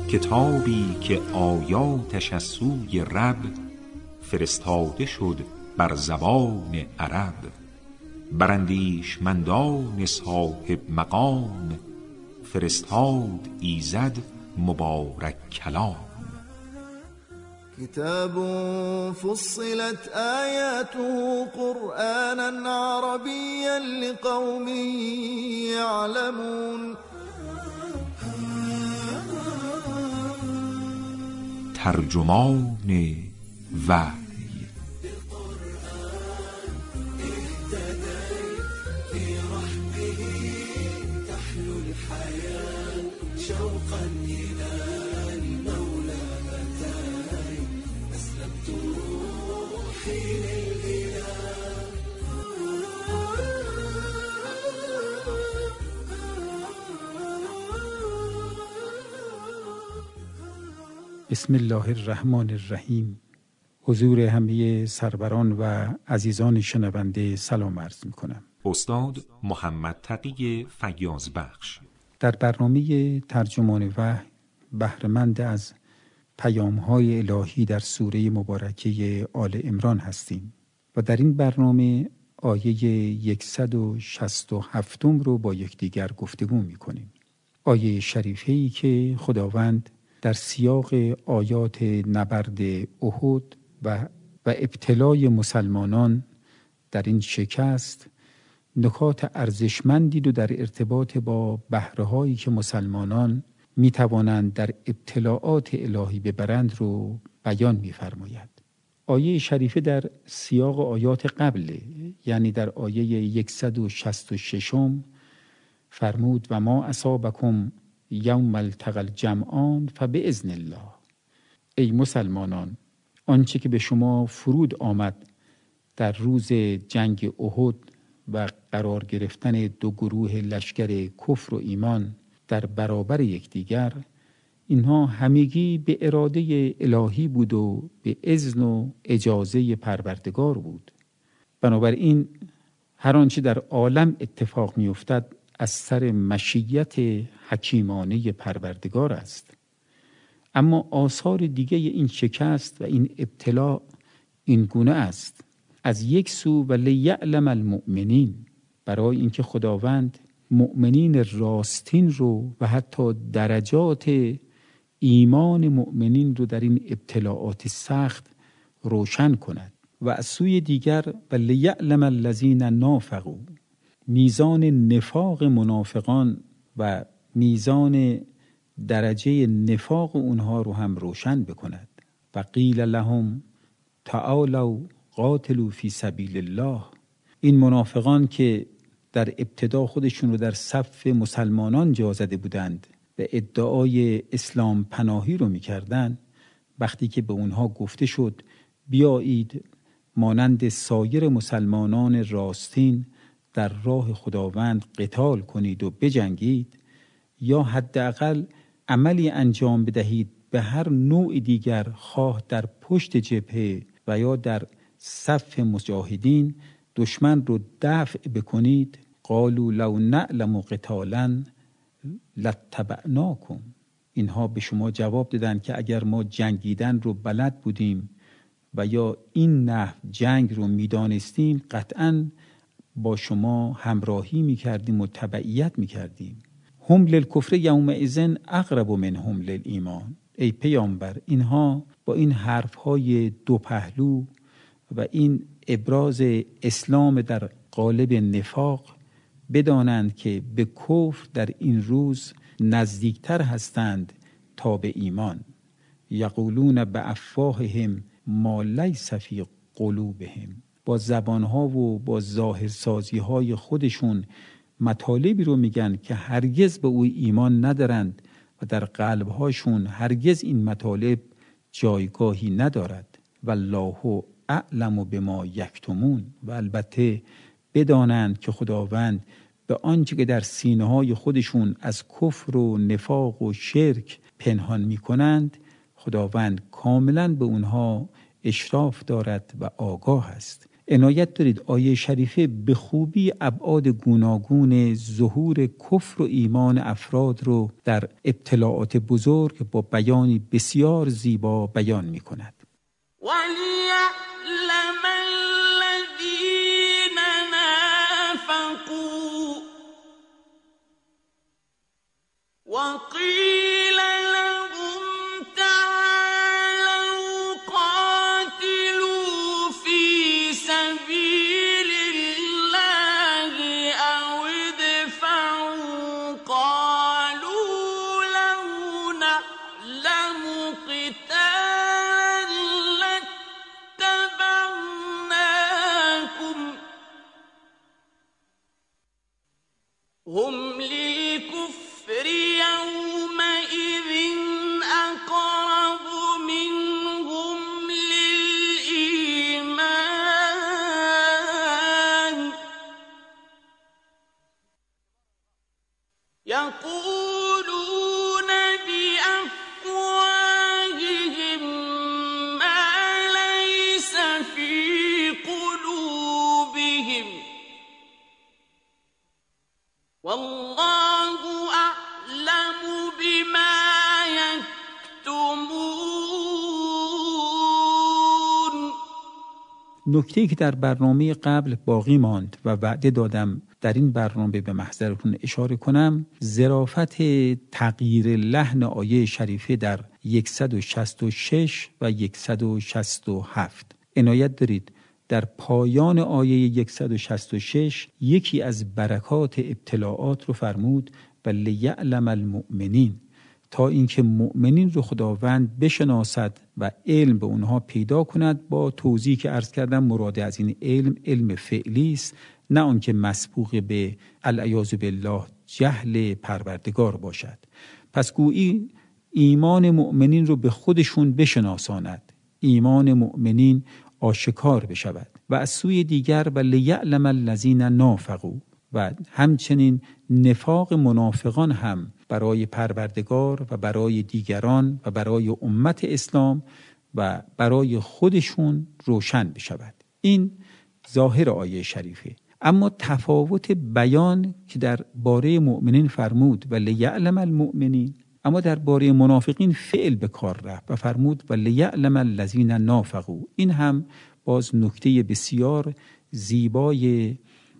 کتابی که آیاتش از سوی رب فرستاده شد بر زبان عرب، بر اندیشمندان صاحب مقام فرستاد ایزد مبارک کلام. كتاب فصلت آياته قرآنا عربيا لقوم يعلمون. ترجمان وحی. بسم الله الرحمن الرحیم. حضور همه سروران و عزیزان شنونده سلام عرض می کنم. استاد محمد تقی فیاض بخش در برنامه ترجمان وحی بهره‌مند از پیام‌های الهی در سوره مبارکه آل عمران هستیم و در این برنامه آیه 167 رو با یکدیگر گفتگو می کنیم. آیه شریفه‌ای که خداوند در سیاق آیات نبرد احد و ابتلای مسلمانان در این شکست نکات ارزشمندی رو در ارتباط با بهره‌هایی که مسلمانان می توانند در ابتلاعات الهی ببرند رو بیان می فرماید. آیه شریفه در سیاق آیات قبله، یعنی در آیه 166 فرمود و ما اصابکم یوم التقی الجمعان فباذن الله. ای مسلمانان، آنچه که به شما فرود آمد در روز جنگ احد و قرار گرفتن دو گروه لشکر کفر و ایمان در برابر یکدیگر، اینها همگی به اراده الهی بود و به اذن و اجازه پروردگار بود. بنابراین هر آنچه در عالم اتفاق می افتد از سر مشیت حکیمانه پروردگار است. اما آثار دیگه این شکست و این ابتلا این گونه است: از یک سو و لیعلم المؤمنین، برای اینکه خداوند مؤمنین راستین رو و حتی درجات ایمان مؤمنین رو در این ابتلاعات سخت روشن کند، و از سوی دیگر و لیعلم الذین نافقوا، میزان نفاق منافقان و میزان درجه نفاق اونها رو هم روشن بکند. و قیل لهم تعالوا قاتلوا فی سبیل الله. این منافقان که در ابتدا خودشون رو در صف مسلمانان جا زده بودند و ادعای اسلام پناهی رو میکردند، وقتی که به اونها گفته شد بیایید مانند سایر مسلمانان راستین در راه خداوند قتال کنید و بجنگید، یا حداقل عملی انجام بدهید به هر نوع دیگر، خواه در پشت جبهه و یا در صف مجاهدین، دشمن رو دفع بکنید، قالوا لو نعلم قتالا لاتبعناکم. اینها به شما جواب دادن که اگر ما جنگیدن رو بلد بودیم و یا این نحو جنگ رو میدانستیم، قطعاً با شما همراهی میکردیم و تبعیت میکردیم. هم للکفر یومئذ اقرب منهم للایمان. ای پیامبر، اینها با این حرفهای دو پهلو و این ابراز اسلام در قالب نفاق بدانند که به کفر در این روز نزدیکتر هستند تا به ایمان. یقولون بافواههم ما لیس فی قلوبهم. با زبانها و با ظاهرسازیهای خودشون مطالبی رو میگن که هرگز به او ایمان ندارند و در قلبهاشون هرگز این مطالب جایگاهی ندارد. والله اعلم بما یکتمون. و البته بدانند که خداوند به آنچه که در سینه‌های خودشون از کفر و نفاق و شرک پنهان میکنند، خداوند کاملا به اونها اشراف دارد و آگاه است. عنایت دارید آیه شریفه به خوبی ابعاد گوناگون ظهور کفر و ایمان افراد رو در ابتلاعات بزرگ با بیانی بسیار زیبا بیان می کند. وَلِيَعْلَمَ الَّذِينَ نَافَقُوا وَقِيلَ لَهُمْ تَعَالَوْا قَاتِلُوا فِي سَبِيلِ اللَّهِ أَوِ ادْفَعُوا قَالُوا لَوْ نَعْلَمُ قِتَالًا لَاتَّبَعْنَاكُمْ هُمْ لِلْكُفْرِ يَوْمَئِذٍ أَقْرَبُ مِنْهُمْ لِلْإِيمَانِ يَقُولُونَ بِأَفْوَاهِهِم مَّا لَيْسَ فِي قُلُوبِهِمْ وَاللَّهُ أَعْلَمُ بِمَا يَكْتُمُونَ. نکته‌ای که در برنامه قبل باقی ماند و وعده دادم در این برنامه به محضرتون اشاره کنم، ظرافت تغییر لحن آیه شریفه در 166 و 167. عنایت دارید در پایان آیه 166 یکی از برکات ابتلاعات رو فرمود و لیعلم المؤمنین، تا اینکه مؤمنین رو خداوند بشناسد و علم به اونها پیدا کند. با توضیحی که عرض کردم مراد از این علم فعلی است، نه آنکه مسبوق به العیاذ بالله جهل پروردگار باشد. پس گویی ایمان مؤمنین رو به خودشون بشناساند، ایمان مؤمنین آشکار بشود. و از سوی دیگر و لیعلم الذین نافقوا، و همچنین نفاق منافقان هم برای پروردگار و برای دیگران و برای امت اسلام و برای خودشون روشن بشود. این ظاهر آیه شریفه. اما تفاوت بیان که در باره مؤمنین فرمود و لیعلم المؤمنین، اما در باره منافقین فعل به کار رفت و فرمود و لیعلم الذین نافقوا. این هم باز نکته بسیار زیبای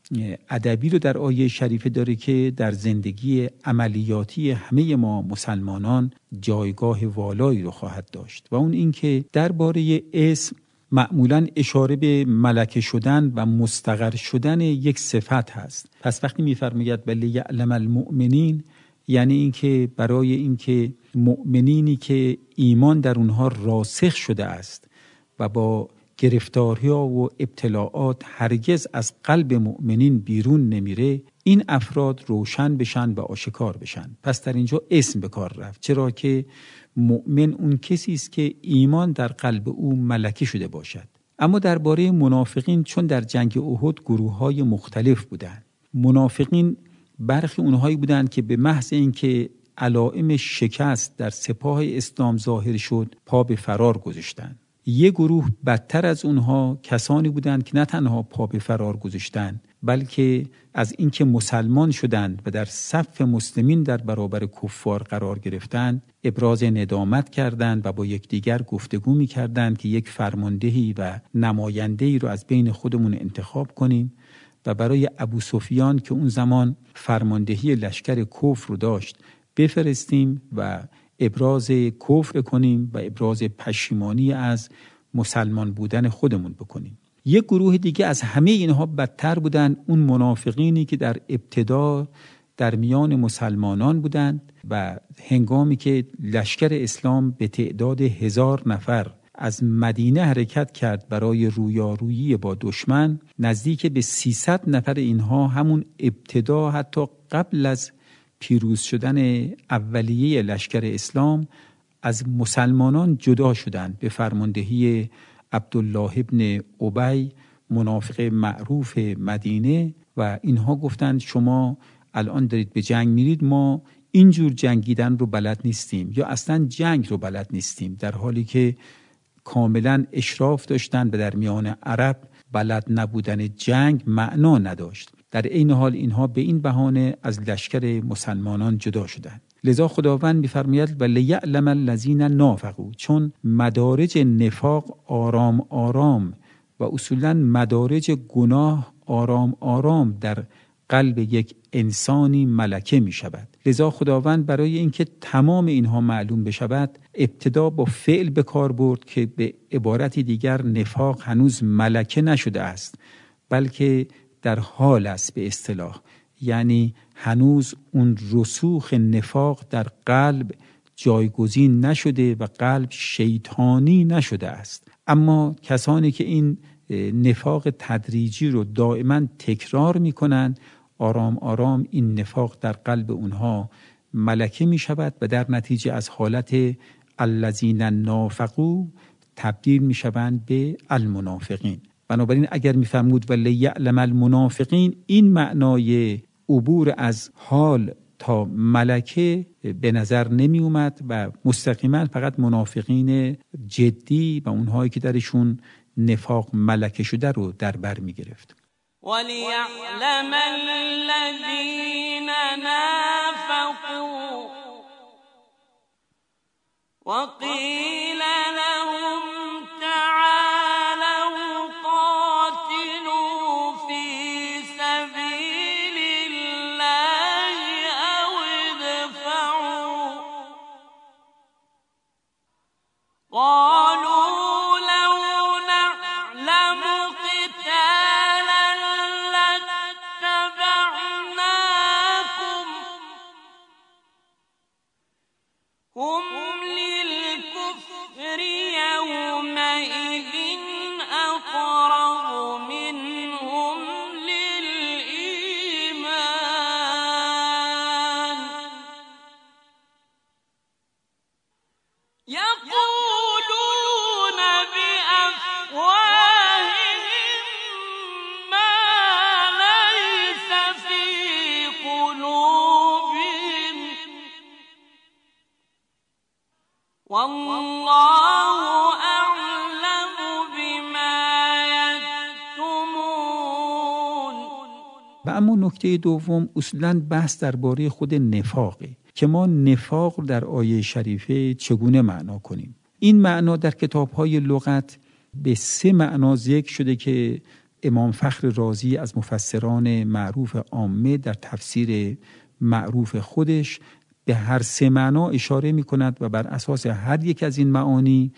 ادبی رو در آیه شریفه داره که در زندگی عملیاتی همه ما مسلمانان جایگاه والایی رو خواهد داشت، و اون این که درباره اسم معمولاً اشاره به ملکه شدن و مستقر شدن یک صفت هست. پس وقتی می‌فرماید ولی یعلم المؤمنین، یعنی اینکه برای اینکه مؤمنینی که ایمان در اونها راسخ شده است و با گرفتاری‌ها و ابتلاعات هرگز از قلب مؤمنین بیرون نمیره، این افراد روشن بشن و آشکار بشن. پس در اینجا اسم به کار رفت، چرا که مؤمن اون کسی است که ایمان در قلب او ملکه شده باشد. اما درباره منافقین، چون در جنگ احد گروه‌های مختلف بودند، منافقین برخی اونهایی بودند که به محض اینکه علائم شکست در سپاه اسلام ظاهر شد پا به فرار گذاشتند. یک گروه بدتر از اونها کسانی بودند که نه تنها پا به فرار گذاشتند، بلکه از اینکه مسلمان شدند و در صف مسلمین در برابر کفار قرار گرفتند ابراز ندامت کردند و با یکدیگر گفتگو می‌کردند که یک فرماندهی و نماینده‌ای رو از بین خودمون انتخاب کنیم و برای ابو سفیان که اون زمان فرماندهی لشکر کفر رو داشت بفرستیم و ابراز کفر کنیم و ابراز پشیمانی از مسلمان بودن خودمون بکنیم. یک گروه دیگه از همه اینها بدتر بودن، اون منافقینی که در ابتدا در میان مسلمانان بودند و هنگامی که لشکر اسلام به تعداد 1000 نفر از مدینه حرکت کرد برای رویارویی با دشمن، نزدیک به 300 نفر اینها همون ابتدا، حتی قبل از پیروز شدن اولیه لشکر اسلام، از مسلمانان جدا شدند به فرماندهی عبدالله ابن ابی، منافق معروف مدینه، و اینها گفتند شما الان دارید به جنگ میرید، ما اینجور جنگیدن رو بلد نیستیم یا اصلا جنگ رو بلد نیستیم، در حالی که کاملا اشراف داشتند و در میان عرب بلد نبودن جنگ معنا نداشت. در این حال اینها به این بهانه از لشکر مسلمانان جدا شدند. لذا خداوند می‌فرماید ولیعلم الذین نافقوا، چون مدارج نفاق آرام آرام و اصولاً مدارج گناه آرام آرام در قلب یک انسانی ملکه می شود. لذا خداوند برای اینکه تمام اینها معلوم بشود ابتدا با فعل به کار برد که به عبارتی دیگر نفاق هنوز ملکه نشده است، بلکه در حال است به اصطلاح، یعنی هنوز اون رسوخ نفاق در قلب جایگزین نشده و قلب شیطانی نشده است. اما کسانی که این نفاق تدریجی رو دائما تکرار می کنند، آرام آرام این نفاق در قلب اونها ملکه می شود و در نتیجه از حالت الذین نافقوا تبدیل می شوند به المنافقین. بنابراین اگر می فرمود ولیعلم المنافقین، این معنای عبور از حال تا ملکه به نظر نمی اومد و مستقیما فقط منافقین جدی و اونهایی که درشون نفاق ملکه شده رو در بر می گرفت. وَلِيَعْلَمَ الَّذِينَ نَافَقُوا وَقِيلَ لَهُمْ تَعَالَوْا قَاتِلُوا فِي سَبِيلِ اللَّهِ أَوِ ادْفَعُوا قَالُوا هم للكفر يومئذ أقرب منهم للإيمان يقولون بأفواههم ما ليس في قلوبهم والله أعلم بما يكتمون. و اما نکته دوم اصولاً بحث درباره خود نفاقه که ما نفاق در آیه شریفه چگونه معنا کنیم. این معنا در کتاب‌های لغت به 3 معنا ذکر شده که امام فخر رازی از مفسران معروف عامه در تفسیر معروف خودش به هر 3 معنا اشاره می کند و بر اساس هر یک از این معانی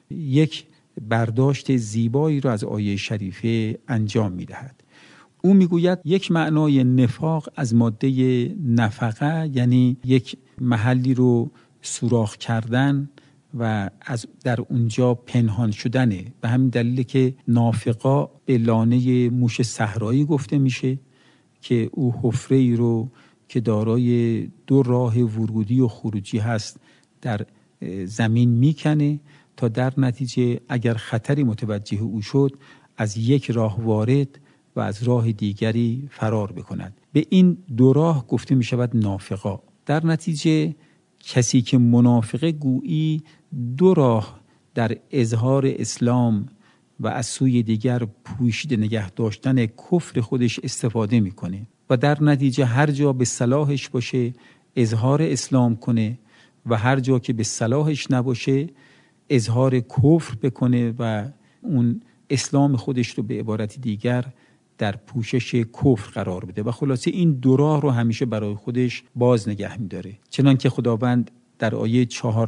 یک برداشت زیبایی را از آیه شریفه انجام می دهد. او می گوید یک معنای نفاق از ماده نفقه، یعنی یک محلی رو سوراخ کردن و از در اونجا پنهان شدنه. به همین دلیل که نافقا به لانه موش صحرایی گفته میشه که او حفره‌ای رو که دارای 2 راه ورودی و خروجی هست در زمین میکنه تا در نتیجه اگر خطری متوجه او شد از یک راه وارد و از راه دیگری فرار بکند. به این 2 راه گفته می شود نافقا. در نتیجه کسی که منافقه گویی 2 راه در اظهار اسلام و از سوی دیگر پوشیده نگه داشتن کفر خودش استفاده میکنه و در نتیجه هر جا به صلاحش باشه اظهار اسلام کنه و هر جا که به صلاحش نباشه اظهار کفر بکنه و اون اسلام خودش رو به عبارت دیگر در پوشش کفر قرار بده و خلاصه این 2 راه رو همیشه برای خودش باز نگه می‌داره. چنانکه خداوند در آیه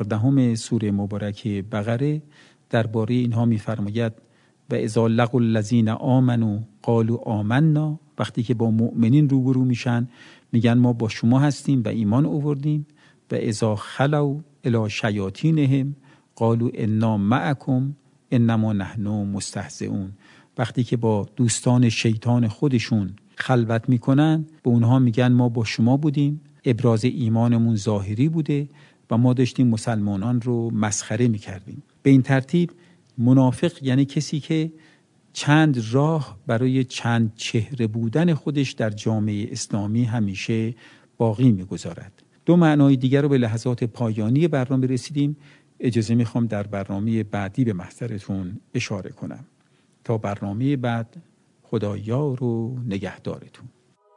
14 سوره مبارکه بقره درباره اینها می‌فرماید و اذا لقوا الذین آمنوا قالوا آمنا، وقتی که با مؤمنین روبرو میشن میگن ما با شما هستیم و ایمان آوردیم. و اذا خلوا الی شیاطینهم قالوا انا معکم انما نحن مستهزئون، وقتی که با دوستان شیطان خودشون خلوت میکنن به اونها میگن ما با شما بودیم، ابراز ایمانمون ظاهری بوده و ما داشتیم مسلمانان رو مسخره میکردیم. به این ترتیب منافق یعنی کسی که چند راه برای چند چهره بودن خودش در جامعه اسلامی همیشه باقی میگذارد. 2 معنای دیگر رو به لحظات پایانی برنامه رسیدیم. اجازه میخوام در برنامه بعدی به محضرتون اشاره کنم. تا برنامه بعد، خدایار و نگهدارتون.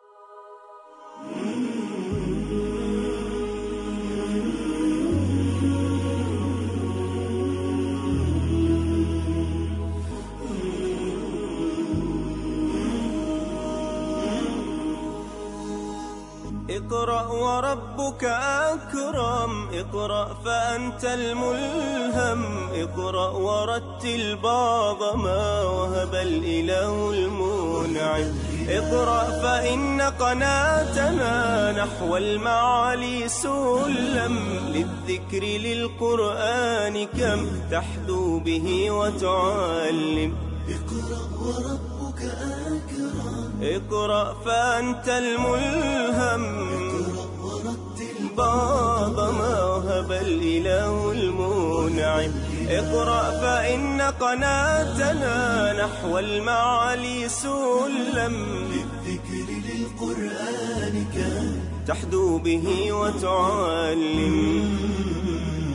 اقرأ وربك أكرم، اقرأ فأنت الملهم، اقرأ ورتل بعض ما وهب الإله المنعم، اقرأ فإن قناتنا نحو المعالي سلم، للذكر للقرآن كم تحدو به وتعلم. اقرأ وربك أكرم، اقرأ فأنت الملهم، اقرأ ورتل بعض ما وهب الإله المنعم، اقرأ فإن قناتنا نحو المعالي سلم، للذكر للقرآن كم تحدو به وتعلم.